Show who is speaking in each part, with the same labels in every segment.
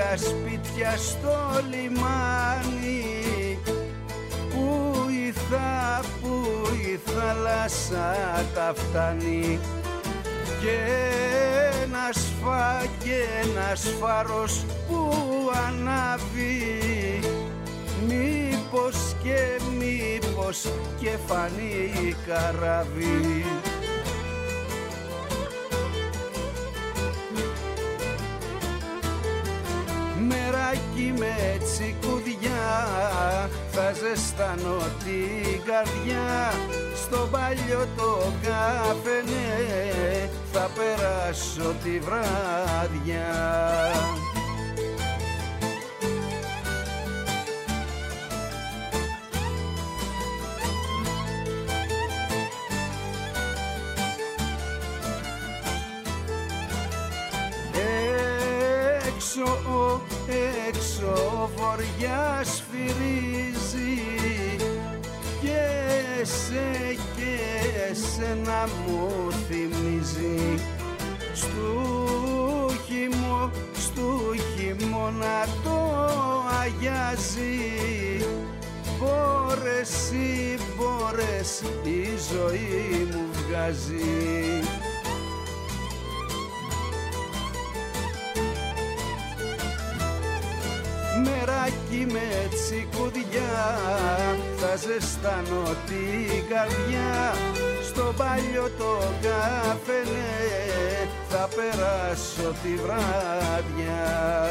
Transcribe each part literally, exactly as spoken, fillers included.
Speaker 1: χίλια σπίτια στο λιμάνι, που η, θα, που η θάλασσα τα φτάνει, και ένας φα, και ένας φάρος που ανάβει, μήπως και μήπως και φανεί καράβι. Μεράκι με τσικουδιά θα ζεστάνω την καρδιά, στο παλιό το καφενέ θα περάσω τη βράδια. Έξω, έξω βορειά σφυρίζει, και σε και εσένα μου θυμίζει, στου χειμώ, στου χειμώνα το αγιάζει, μπόρες ή μπόρες η ζωή μου βγάζει. Μεράκι με τσικουδιά θα ζεστάνω την καρδιά, στο παλιό το καφενέ θα περάσω τη βράδια.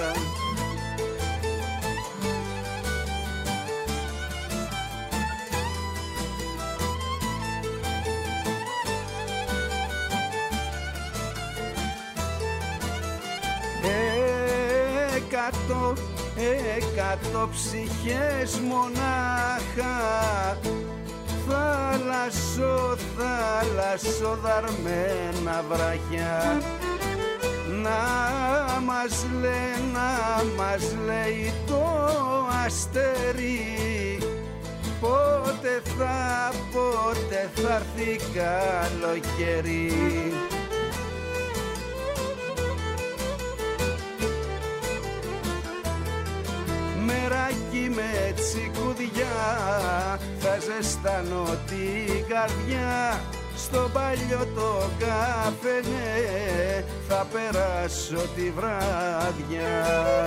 Speaker 1: Εκατό Εκατό ψυχές μονάχα, θάλασσο, θάλασσο δαρμένα βράχια, να μας λέει, να μας λέει το αστέρι, πότε θα, πότε θα έρθει καλοκαίρι. Μεράκι με τσικουδιά θα ζεστάνω την καρδιά, στο παλιό το καφενέ θα περάσω τη βράδια.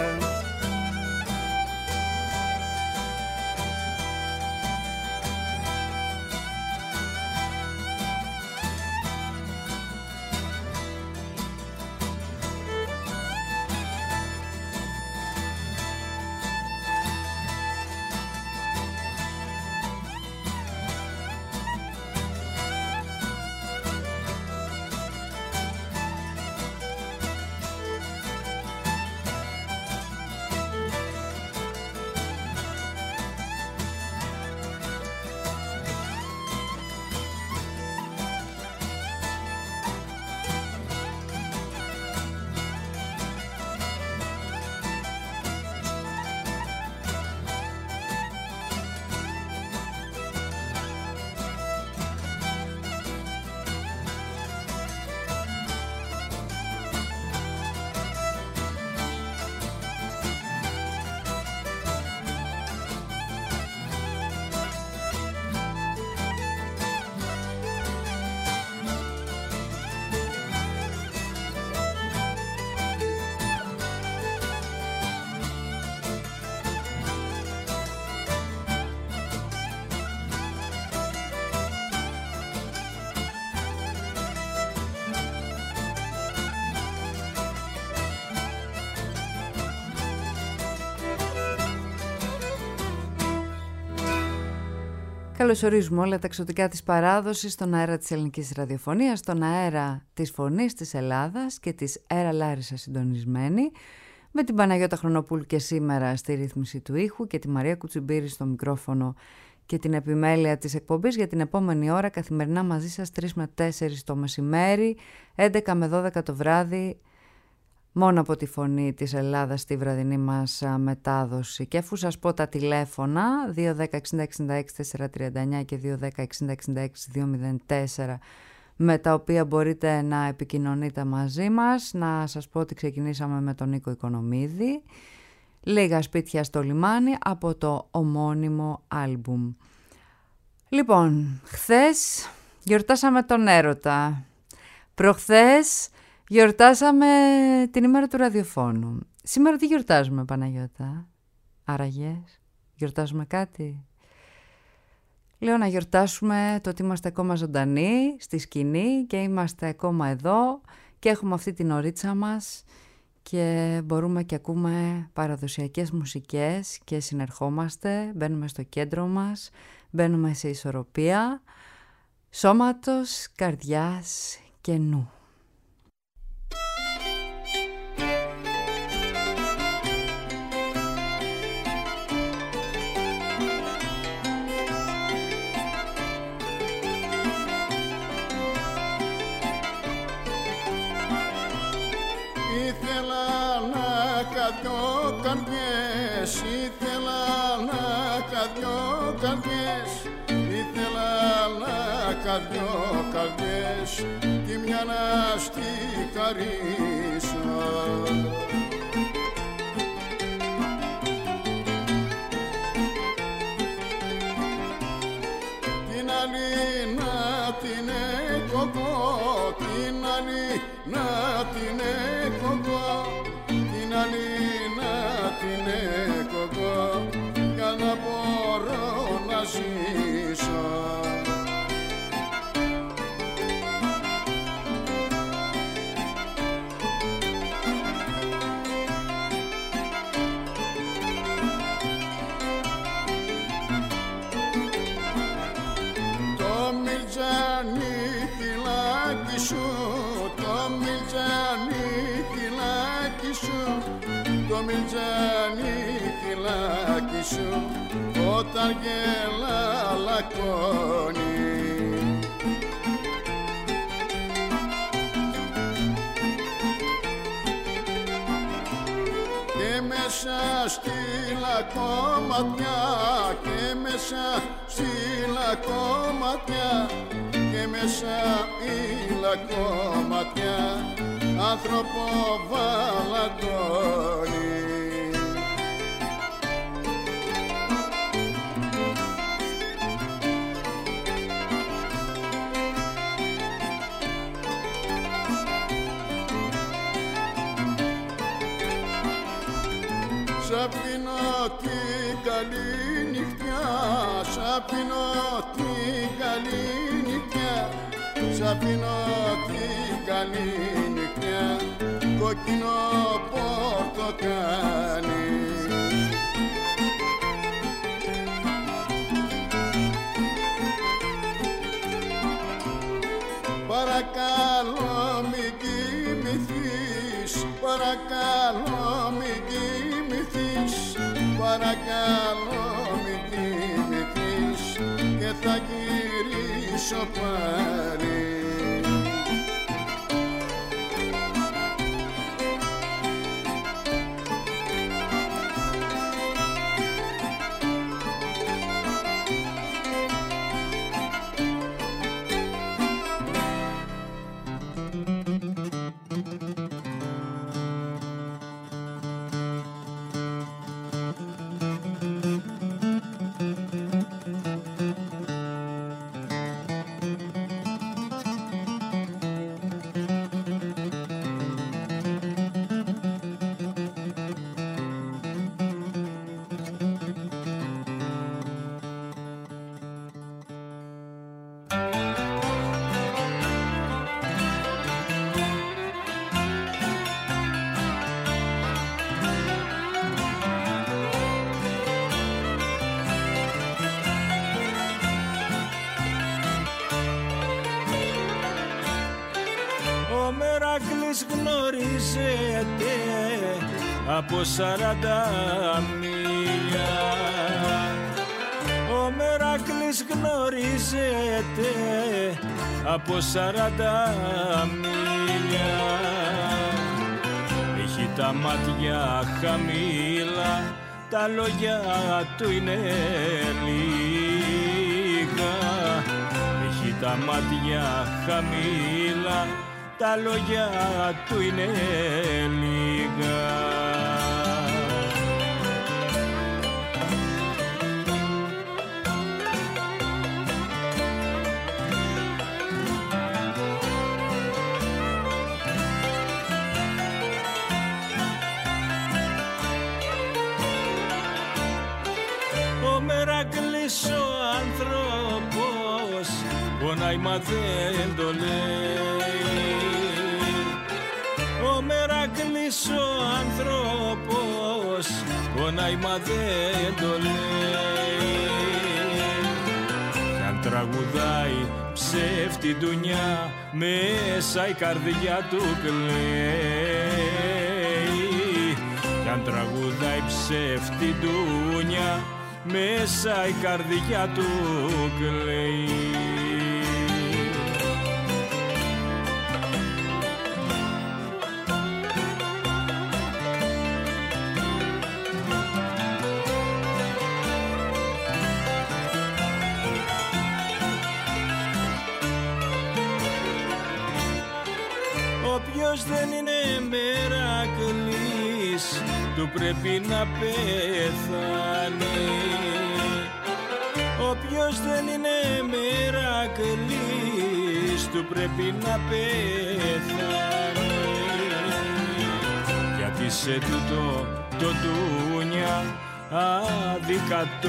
Speaker 2: Καλωσορίζουμε όλα τα εξωτικά της παράδοσης στον αέρα της ελληνικής ραδιοφωνίας, στον αέρα της φωνής της Ελλάδας και της Έρα Λάρισα συντονισμένη, με την Παναγιώτα Χρονοπούλου και σήμερα στη ρύθμιση του ήχου και τη Μαρία Κουτσιμπήρη στο μικρόφωνο και την επιμέλεια της εκπομπής για την επόμενη ώρα, καθημερινά μαζί σας τρεις με τέσσερις το μεσημέρι, έντεκα με δώδεκα το βράδυ, μόνο από τη φωνή της Ελλάδας στη βραδινή μας μετάδοση. Και αφού σας πω τα τηλέφωνα δύο ένα μηδέν εξήντα εξήντα έξι τετρακόσια τριάντα εννιά και δύο ένα μηδέν εξήντα εξήντα έξι διακόσια τέσσερα, με τα οποία μπορείτε να επικοινωνείτε μαζί μας, να σας πω ότι ξεκινήσαμε με τον Νίκο Οικονομίδη, Λίγα σπίτια στο λιμάνι από το ομώνυμο άλμπουμ. Λοιπόν, χθες γιορτάσαμε τον έρωτα. Προχθές γιορτάσαμε την ημέρα του ραδιοφώνου. Σήμερα τι γιορτάζουμε, Παναγιώτα? Άραγες, γιορτάζουμε κάτι? Λέω να γιορτάσουμε το ότι είμαστε ακόμα ζωντανοί στη σκηνή και είμαστε ακόμα εδώ και έχουμε αυτή την ωρίτσα μας και μπορούμε και ακούμε παραδοσιακές μουσικές και συνερχόμαστε, μπαίνουμε στο κέντρο μας, μπαίνουμε σε ισορροπία σώματος, καρδιάς και νου.
Speaker 3: Ήθελα να καδυο καρδιές, ήθελα να καδυο καρδιές κι μια να στη χαρίσω. Την άλλη να την εκοκώ, την άλλη να την εκοκώ, την άλλη την έκοκο για να μπορώ να ζήσω. Το μιλτζανίκι λάκι σου, το μιλτζανίκι λάκι σου, το μιλτζανίκι λάκι σου όταν γελά λακώνει. Και μέσα στη λακώματια, και μέσα στη λακώματια, και μέσα η λακώματια άνθρωπο βαλαντώνει. Σ' αφήνω την καλή νυχτιά, σ' αφήνω την καλή νυχτιά, σ' αφήνω την καλή νυχτιά, κόκκινο πορτοκάλι. Παρακαλώ μην κοιμηθείς, παρακαλώ μην κοιμηθείς, παρακαλώ μην κοιμηθείς και θα γυρίσω πάλι. Γνωρίζεται από σαράντα μίλια. Ο Μεράκλης γνωρίζεται από σαράντα μίλια. Έχει τα μάτια χαμηλά, τα λόγια του είναι λίγα. Έχει τα μάτια χαμηλά, τα λόγια του είναι λίγα. πονάει μα δεν το λέει. Ο Μερακλής ο άνθρωπος πονάει μα δεν το λέει. Κι αν τραγουδάει ψεύτη ντουνιά μέσα η καρδιά του κλαίει. Κι αν τραγουδάει ψεύτη ντουνιά μέσα η καρδιά του κλαίει. Όποιος δεν είναι Μερακλής του πρέπει να πεθάνει. Όποιος δεν είναι Μερακλής του πρέπει να πεθάνει. Γιατί σε τούτο το ντούνια άδικα το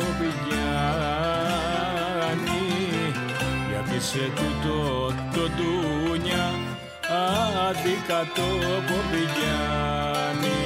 Speaker 3: πηγαίνει. Γιατί σε τούτο το ντούνια άδικα το πηγαίνει.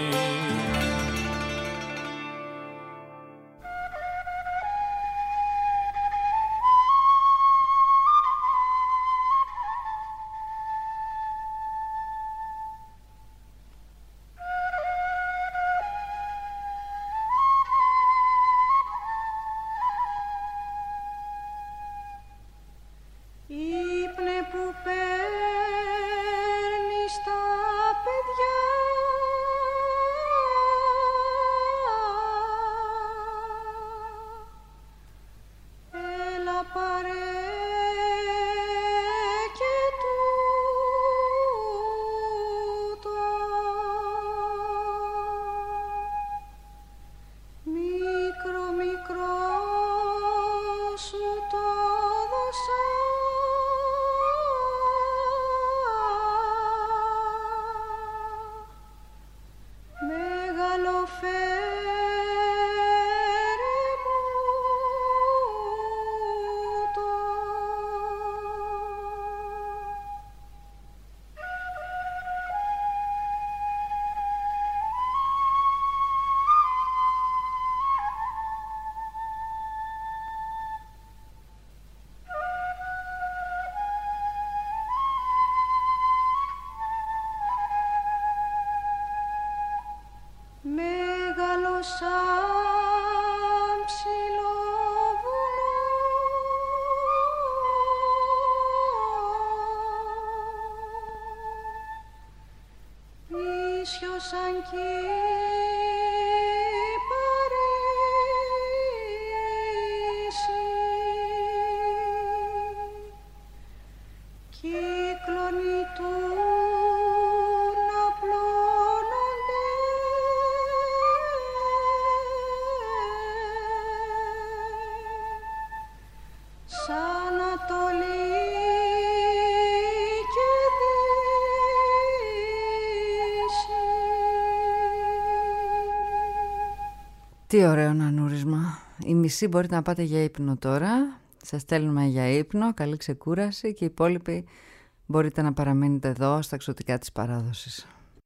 Speaker 2: Τι ωραίο νανούρισμα. Η μισή μπορείτε να πάτε για ύπνο τώρα. Σας στέλνουμε για ύπνο, καλή ξεκούραση και οι υπόλοιποι μπορείτε να παραμείνετε εδώ στα εξωτικά της παράδοσης.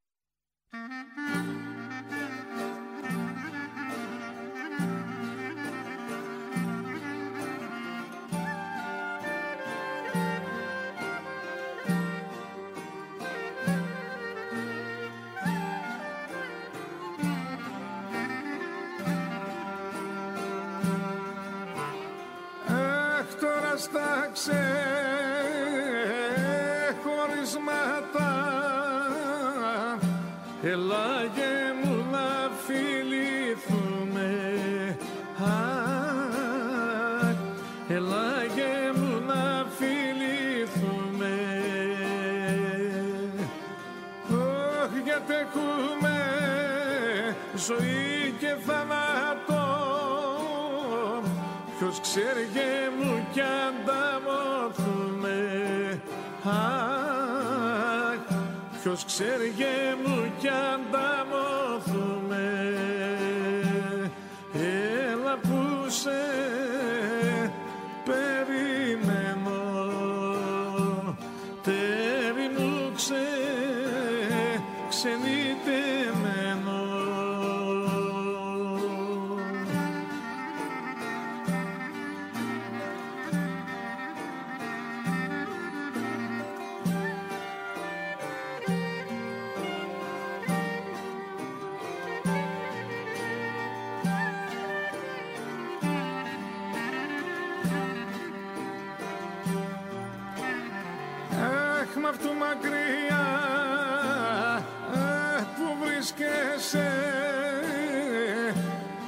Speaker 4: Στα ξεχωρίσματα ελάγε μου να φιληθούμε, ελάγε μου να φιληθούμε. Ωχ, γιατί έχουμε ζωή και θάνατο, ποιος ξέρει μου κι ανταμωθούμε. Αχ, ποιος ξέρει μου κι ανταμωθούμε. Έλα που σε περιμένω.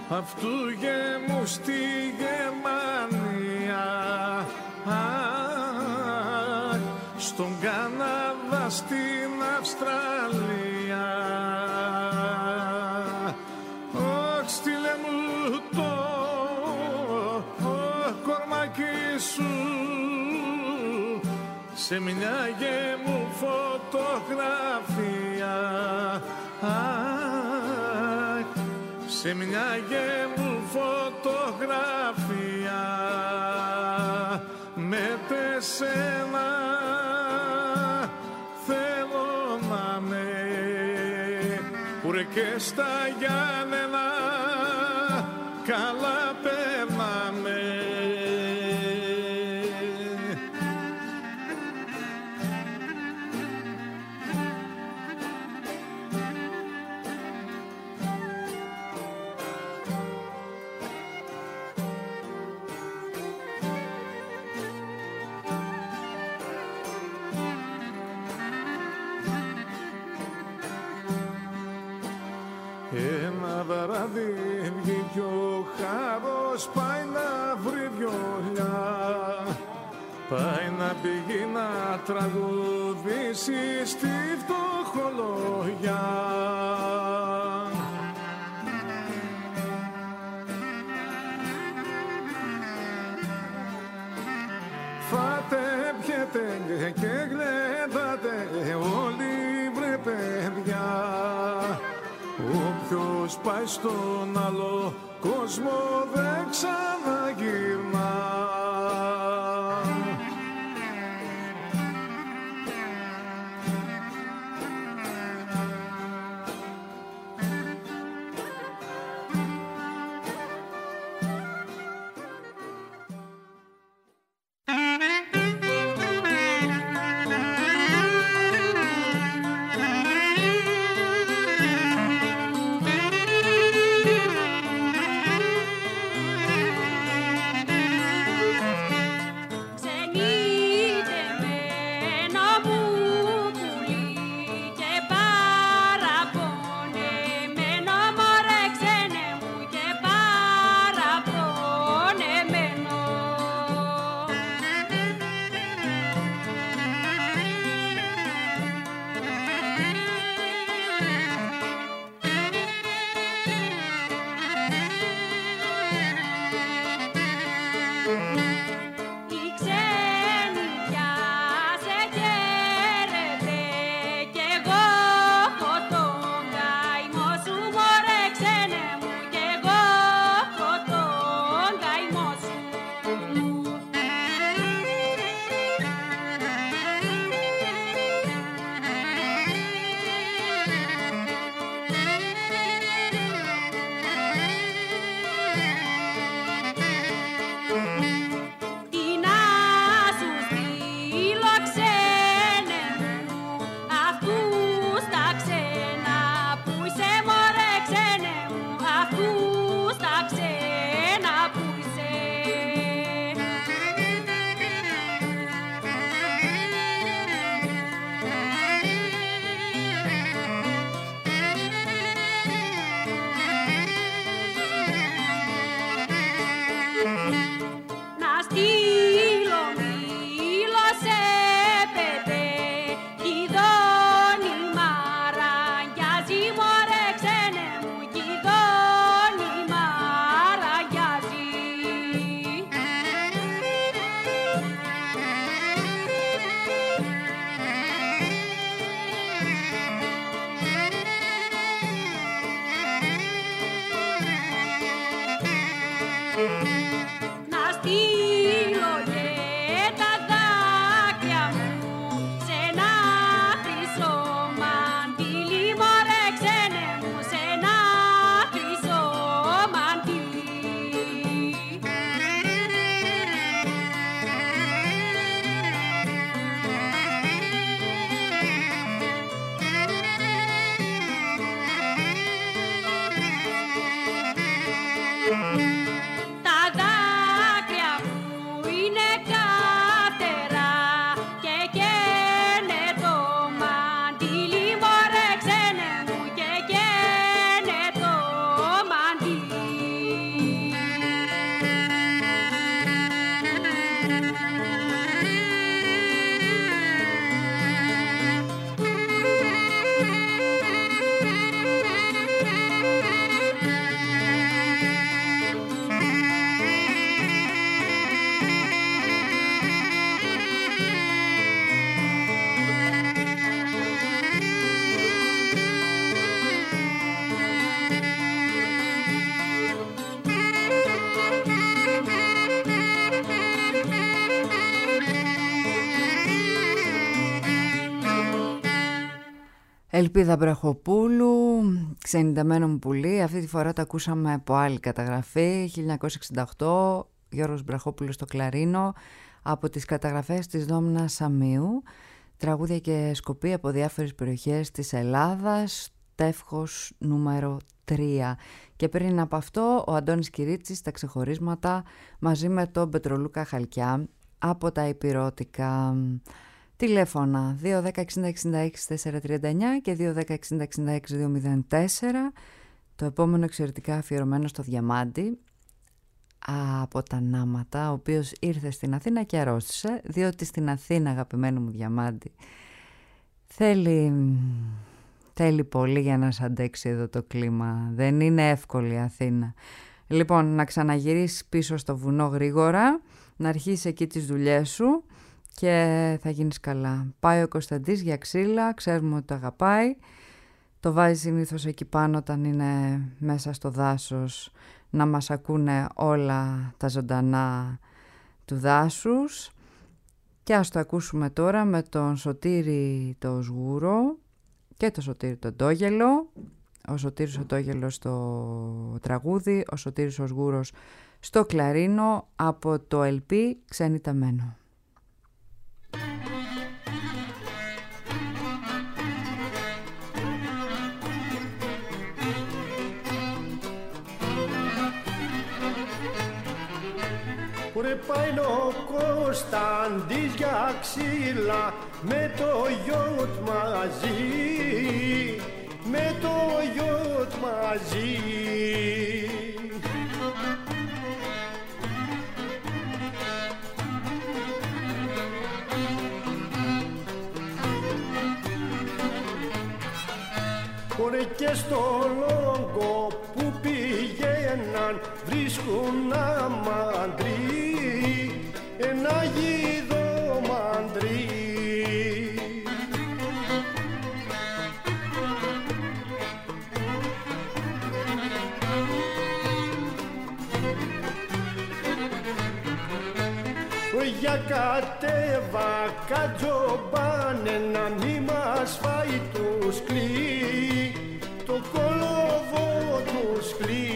Speaker 4: αυτού γεμού στη Γερμανία, στον Καναδά, στην Αυστραλία. Ωχ, στείλε μου το κορμάκι σου σε μια γεμού φωτογραφία, σε μια γεμού φωτογραφία με τεσένα θέλω να με ουρε και στα Γιάννενα καλά περνάμε. Ένα βράδυ βγήκε ο Χάρος, πάει να βρει βιολιά, πάει να πηγεί να τραγουδήσει στη φτωχολογιά. Φάτε, πιέτε και γλεντάτε όλοι βρε παιδιά, όποιος πάει στον άλλο κόσμο δεν ξαναγυρνά.
Speaker 2: Ελπίδα Μπραχοπούλου, Ξενιτεμένο μου πουλί. Αυτή τη φορά τα ακούσαμε από άλλη καταγραφή, χίλια εννιακόσια εξήντα οκτώ, Γιώργος Μπραχόπουλος στο κλαρίνο, από τις καταγραφές της Δόμνας Σαμίου. Τραγούδια και σκοπή από διάφορες περιοχές της Ελλάδας, τεύχος νούμερο τρία. Και πριν από αυτό ο Αντώνης Κυρίτσης, τα ξεχωρίσματα, μαζί με τον Πετρολούκα Χαλκιά από τα Υπηρώτικα. Τηλέφωνα δύο ένα μηδέν εξήντα εξήντα έξι τετρακόσια τριάντα εννιά και δύο ένα μηδέν εξήντα εξήντα έξι διακόσια τέσσερα. Το επόμενο εξαιρετικά αφιερωμένο στο Διαμάντη από τα Νάματα, ο οποίος ήρθε στην Αθήνα και αρρώστησε, διότι στην Αθήνα, αγαπημένο μου Διαμάντη, θέλει, θέλει πολύ για να σ' αντέξει εδώ το κλίμα. Δεν είναι εύκολη η Αθήνα. Λοιπόν, να ξαναγυρίσεις πίσω στο βουνό γρήγορα, να αρχίσεις εκεί τις δουλειές σου και θα γίνεις καλά. Πάει ο Κωνσταντής για ξύλα, ξέρουμε ότι το αγαπάει. Το βάζει συνήθως εκεί πάνω όταν είναι μέσα στο δάσος, να μας ακούνε όλα τα ζωντανά του δάσους. Και ας το ακούσουμε τώρα με τον Σωτήρη το Σγούρο και τον Σωτήρη τον Τόγελο. Ο Σωτήρης ο Τόγελος στο τραγούδι, ο Σωτήρης ο Σγούρος στο κλαρίνο, από το ελ πι Ξενιτεμένο.
Speaker 5: Ρε πάει ο Κωνσταντής για ξύλα με το γιότ μαζί, με το γιότ μαζί. Ρε και στο λόγο που πηγαίναν βρίσκουν ένα μαντρί, ένα γίδο μαντρί. Για κατέβα κατζομπάνε να μη μας φάει το σκλί, το κολοβό του σκλί.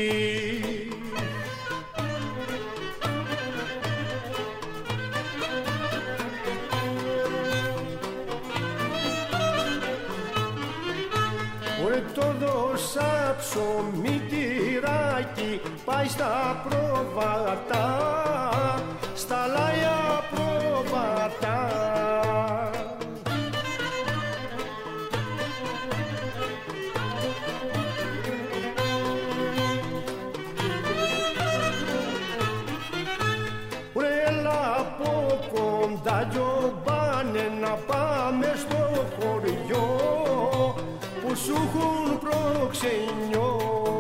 Speaker 5: Ωε το δώσα ψωμί τυράκι, πάει στα πρόβατα, στα λάια πρόβατα. Έλα από κοντά τζομπάνε να πάμε στο χωριό που σου έχουν προξενιό.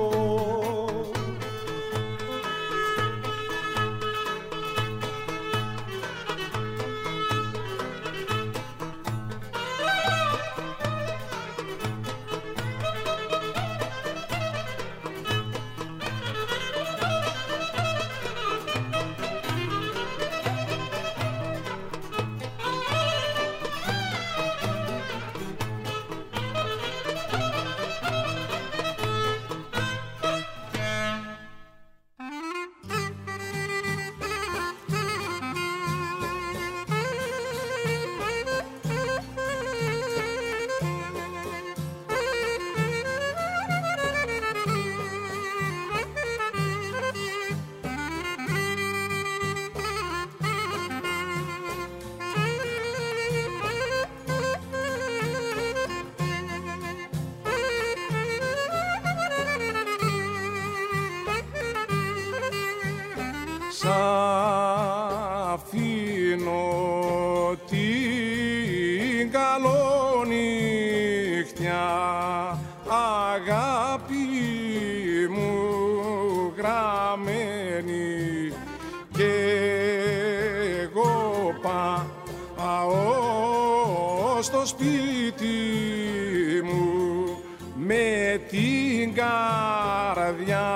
Speaker 4: στο σπίτι μου με την καρδιά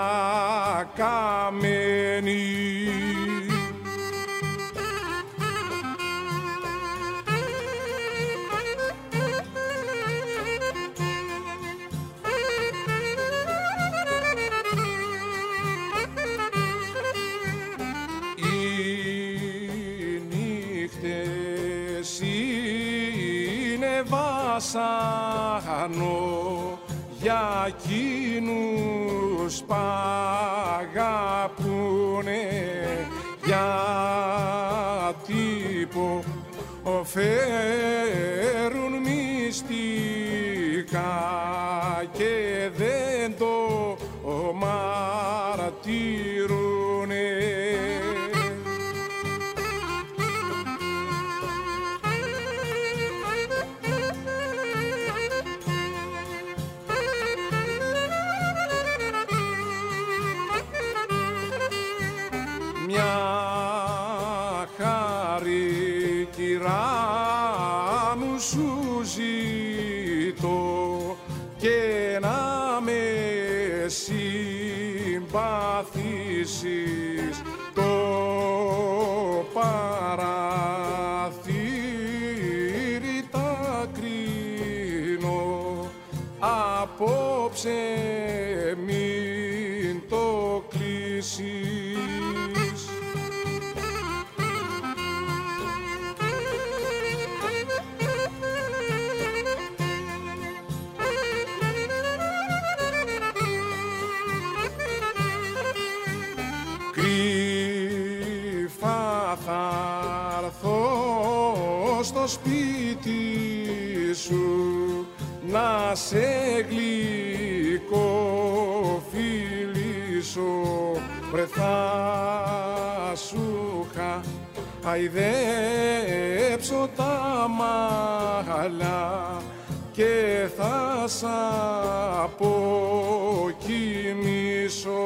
Speaker 4: καμένη. βασανό για εκείνους π' αγαπούνε, γιατί υποφέρουν μυστικά και δεν το μαρτυρούνε. Μια χάρη κυρά μου σου ζητώ και να με συμπαθήσεις, το παραθύρι τα κρίνω, απόψε μην το κλείσεις. Κρύφα θα έρθω στο σπίτι σου να σε γλυκοφιλήσω, βρε θα σου χαϊδέψω τα μαλλιά και θα σ' αποκοιμήσω.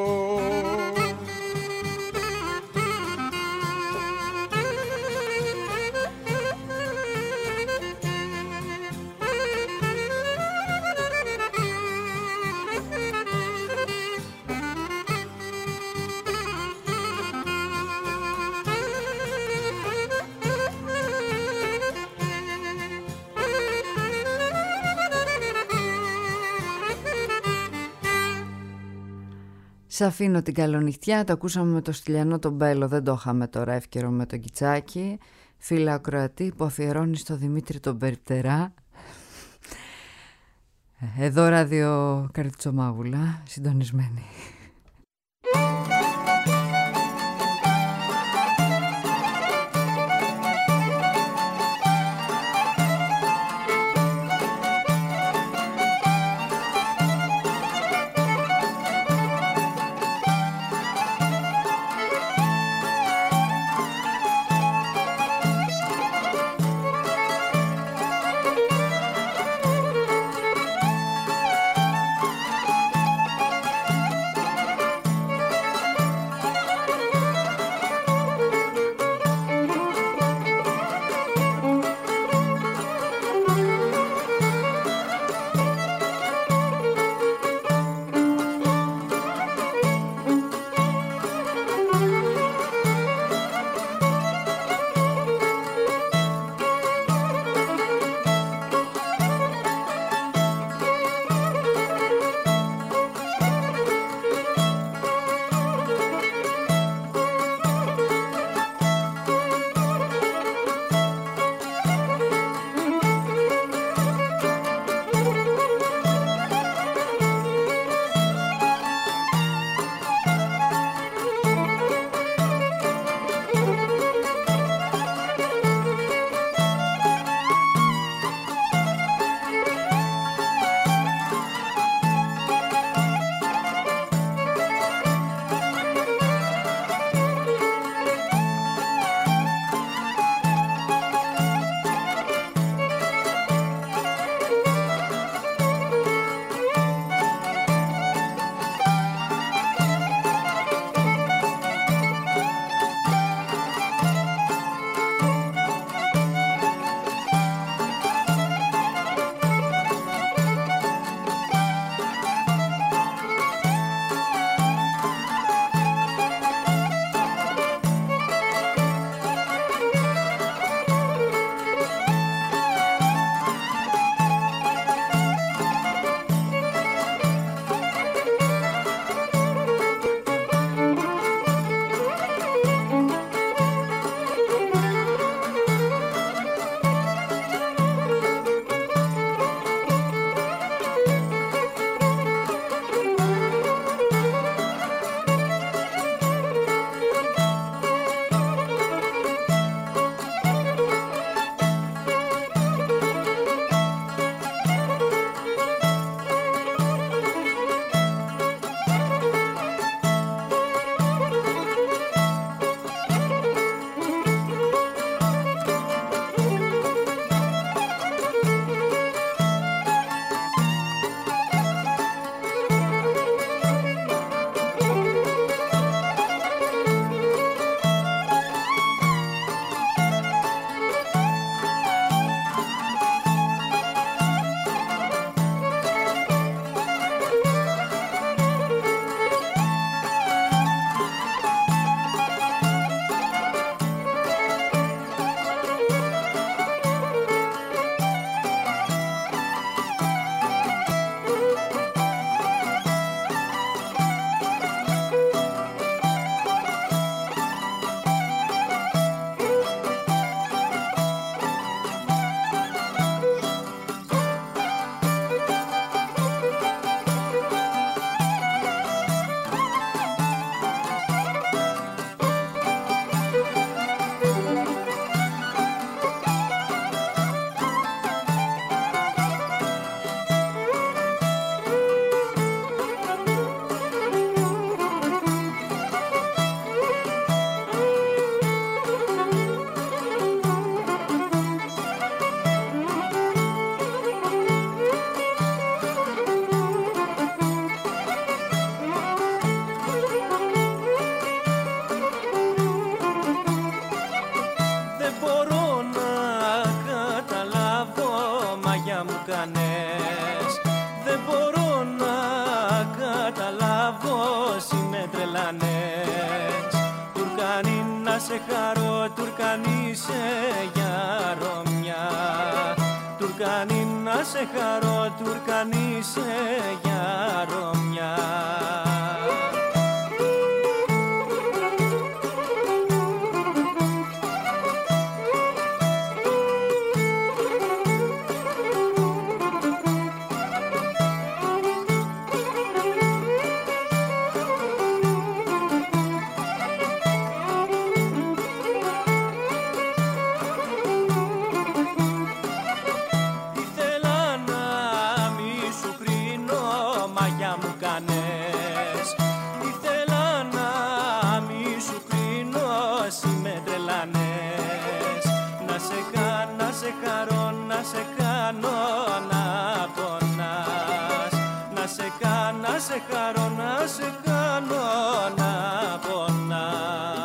Speaker 2: Σ' αφήνω την καλονυχτιά, το ακούσαμε με το Στυλιανό τον Μπέλο, δεν το είχαμε τώρα εύκαιρο με τον Κιτσάκη. Φίλα ακροατή που αφιερώνει στο Δημήτρη τον Περιπτερά. Εδώ ράδιο Καρδιτσομάγουλα, συντονισμένη.
Speaker 3: όσοι με τρελάνες. Τουρκανή να σε χαρώ, Τουρκανή σε γιαρομιά. Τουρκανή να σε χαρώ, Τουρκανή σε γιαρομιά. Να σε χαρώ, να σε κάνω να πονάς.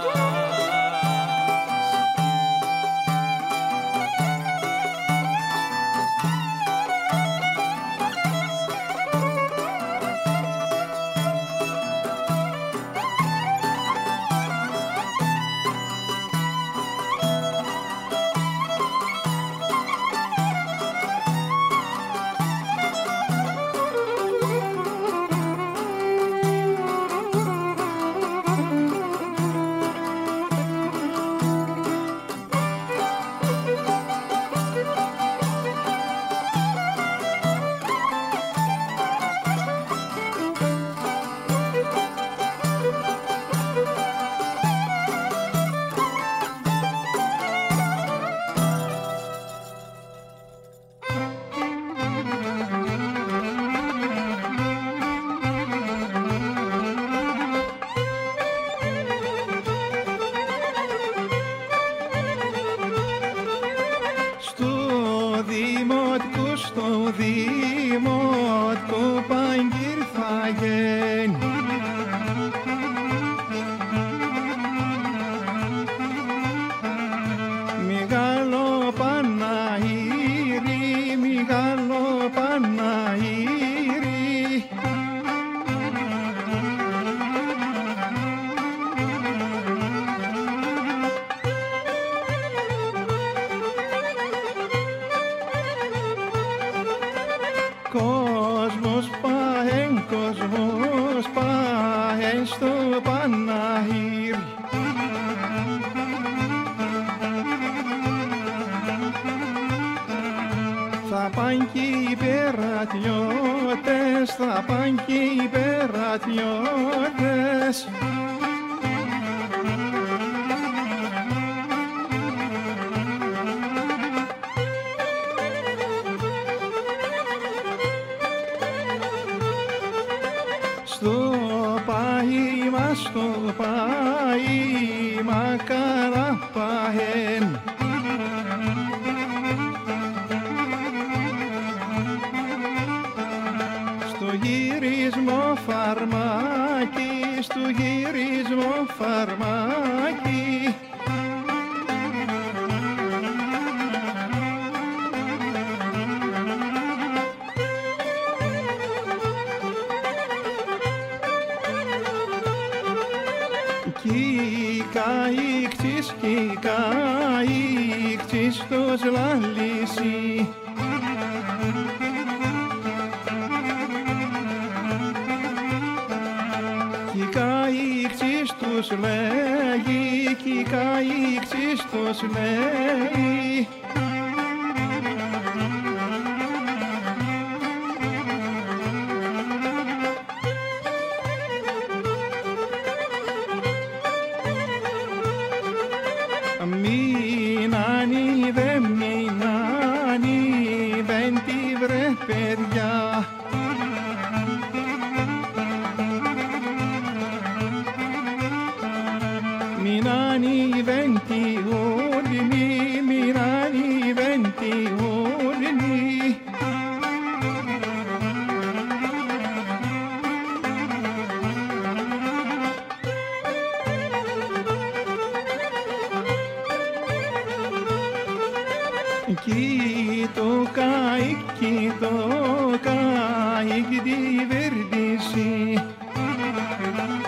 Speaker 6: Quito, cai, quito, cai, di verdisi.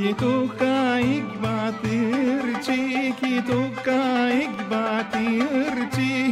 Speaker 6: Κιτούκα εκβατήρτσι, κιτούκα εκβατήρτσι.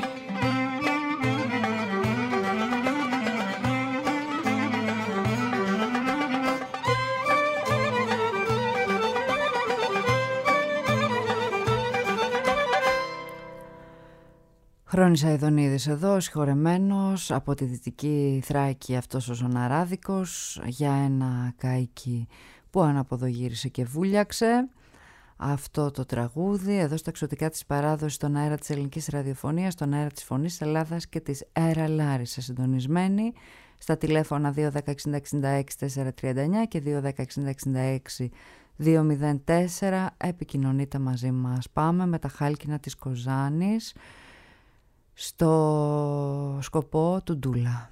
Speaker 2: Χρόνης Αηδονίδης εδώ, συγχωρεμένος από τη Δυτική Θράκη, αυτός ο Ζωναράδικος, για ένα καίκι που αναποδογύρισε και βούλιαξε. Αυτό το τραγούδι εδώ στα εξωτικά της παράδοσης, στον αέρα της ελληνικής ραδιοφωνίας, στον αέρα της Φωνής Ελλάδας και της Έρα Λάρισα, συντονισμένη στα τηλέφωνα δύο ένα μηδέν εξήντα εξήντα έξι τετρακόσια τριάντα εννιά και δύο ένα μηδέν εξήντα εξήντα έξι διακόσια μηδέν τέσσερα. Επικοινωνείτε μαζί μας. Πάμε με τα χάλκινα της Κοζάνης στο σκοπό του Ντούλα.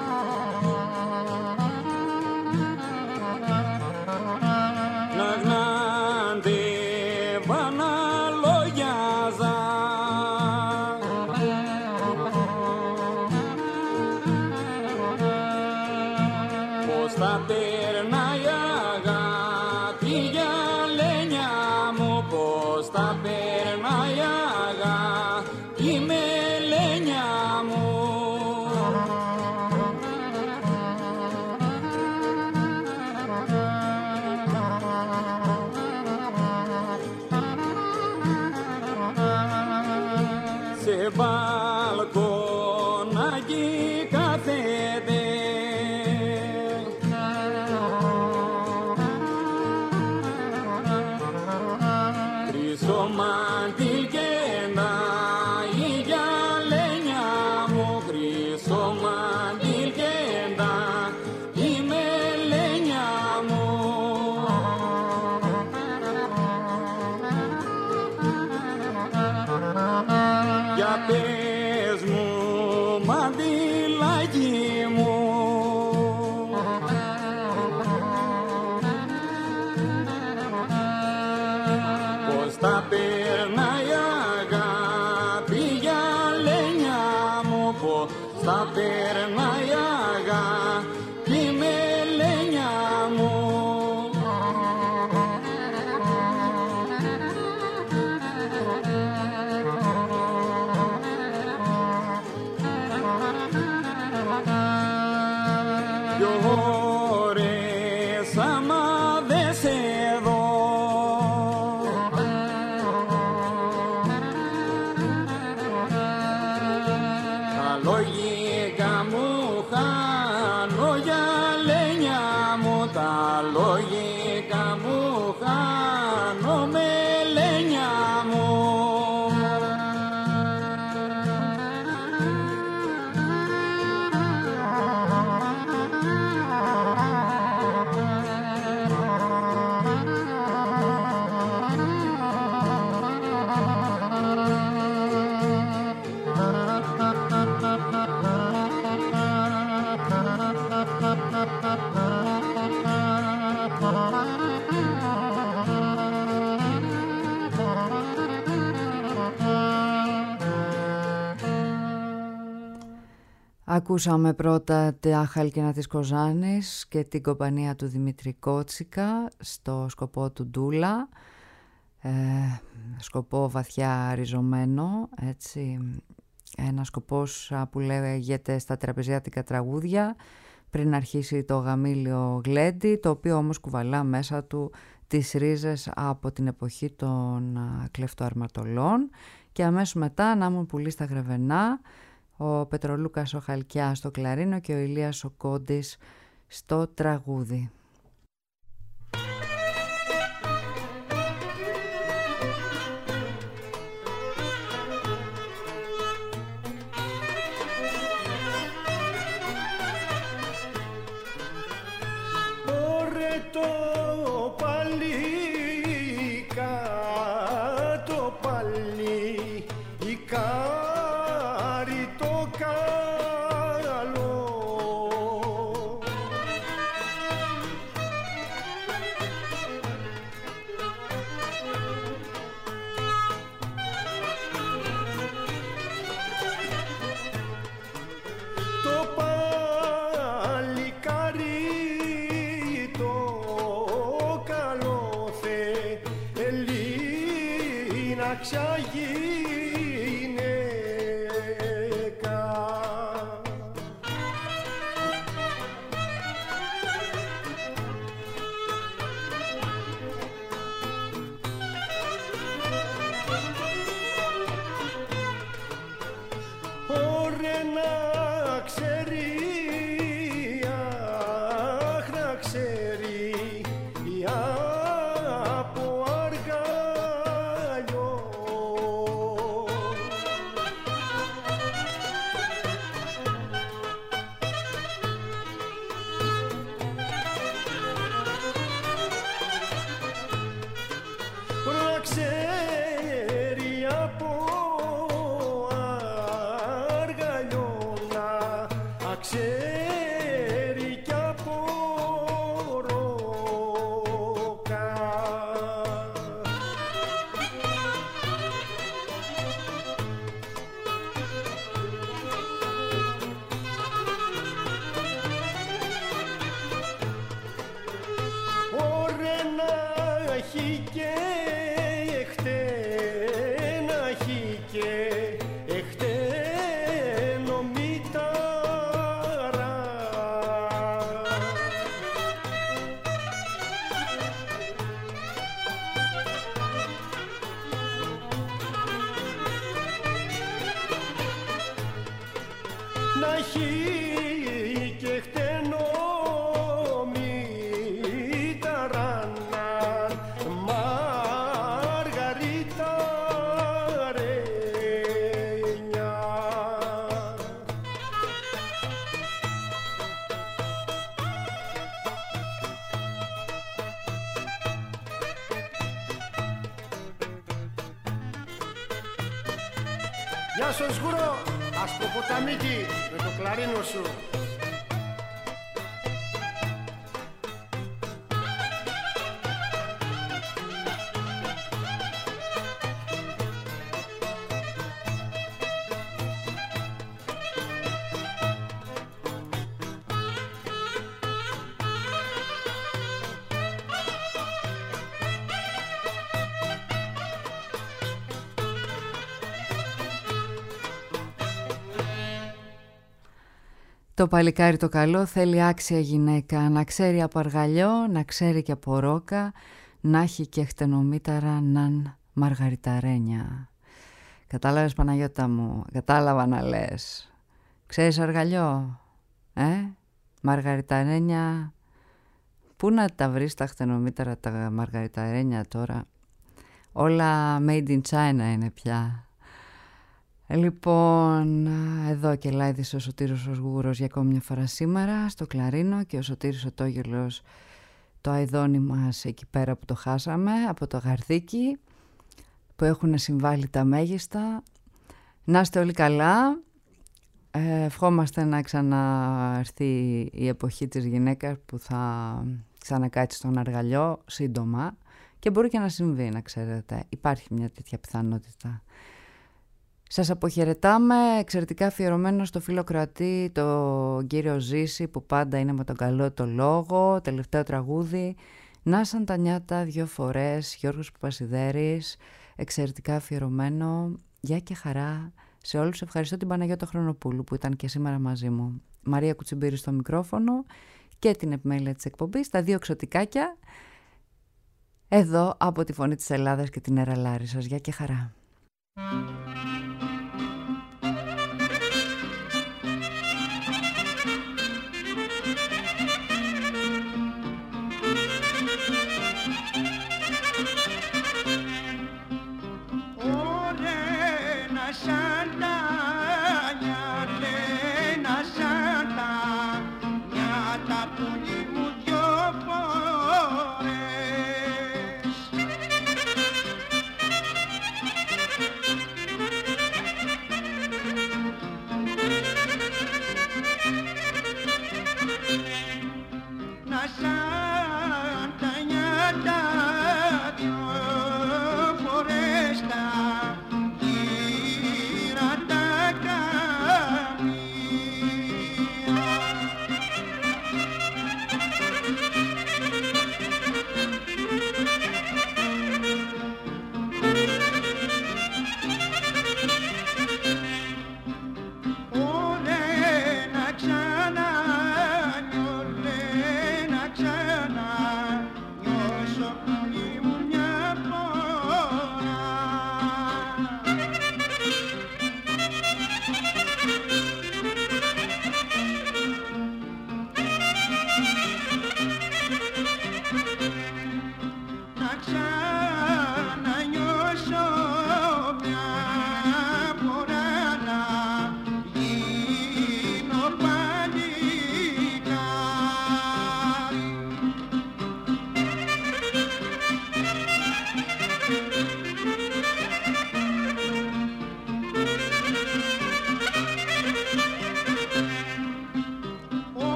Speaker 3: Να μαντήλ και να η γυαλένια μου, χρυσό μαντήλ και να η μελένια μου. Για πες μου μαντήλάκι μου, πως τα περνάει αγάπη γυαλένια μου, πως τα περνάει αγάπη μελένια μου. Δυο ώρες άμα δε σε δω, τα λογικά μου χάνω γυαλένια μου, τα λογικά μου χάνω μελένια μου.
Speaker 2: Ακούσαμε πρώτα τα Χάλκινα της Κοζάνης και την κομπανία του Δημήτρη Κότσικα στο σκοπό του Ντούλα, ε, σκοπό βαθιά ριζωμένο, έτσι, ένα σκοπός που λέγεται στα τραπεζιάτικα τραγούδια πριν αρχίσει το γαμήλιο γλέντι, το οποίο όμως κουβαλά μέσα του τις ρίζες από την εποχή των κλεφτοαρματολών. Και αμέσως μετά να μου πουλεί στα Γρεβενά, ο Πετρολούκας ο Χαλκιάς στο κλαρίνο και ο Ηλίας ο Κόντης στο τραγούδι.
Speaker 5: Ωρε το παλί, κάτω παλί, η κάρη το καλό. Το παλικάρι το καλό θε, Ελλήνα ξαγίνεκα. Ωρε να ξέρει, αχ να ξέρει, η από αργαλιό. Να ξέρει από αργαλιώνα, ξέρει κι από ρόκα. Ωρε να έχει και εχτέ, να έχει και εχτέ νομίταρα. Να έχει και εχτέ νομίταρα, Μαργαρίτα. Γεια σου Σκούρο, Αστροποταμίτη, με το κλαρίνο σου.
Speaker 2: Το παλικάρι το καλό θέλει άξια γυναίκα, να ξέρει από αργαλιό, να ξέρει και από ρόκα, να έχει και χτενομήταρα ναν μαργαριταρένια. Κατάλαβες Παναγιώτα μου, κατάλαβα να λες. Ξέρεις αργαλιό, ε, μαργαριταρένια, πού να τα βρεις τα χτενομήταρα τα μαργαριταρένια τώρα, όλα made in China είναι πια. Λοιπόν, εδώ και λάιδης ο Σωτήρος ο Σγούρος για ακόμη μια φορά σήμερα στο κλαρίνο και ο Σωτήρης ο Τόγελος το αηδόνι μας εκεί πέρα που το χάσαμε από το Γαρδίκι που έχουν συμβάλει τα μέγιστα. Να είστε όλοι καλά, ε, ευχόμαστε να ξαναερθεί η εποχή της γυναίκας που θα ξανακάτσει στον αργαλιό σύντομα και μπορεί και να συμβεί, να ξέρετε, υπάρχει μια τέτοια πιθανότητα. Σας αποχαιρετάμε, εξαιρετικά αφιερωμένο στο φίλο Κροατή, τον κύριο Ζήση που πάντα είναι με τον καλό το λόγο, τελευταίο τραγούδι. Νάσαν τα νιάτα δυο φορές, Γιώργος Παπασιδέρης, εξαιρετικά αφιερωμένο. Γεια και χαρά σε όλους. Ευχαριστώ την Παναγιώτα Χρονοπούλου που ήταν και σήμερα μαζί μου. Μαρία Κουτσιμπήρη στο μικρόφωνο και την επιμέλεια της εκπομπής, τα δύο ξωτικάκια, εδώ από τη Φωνή της Ελλάδας και την Έρα Λάρισσας. Γεια και χαρά.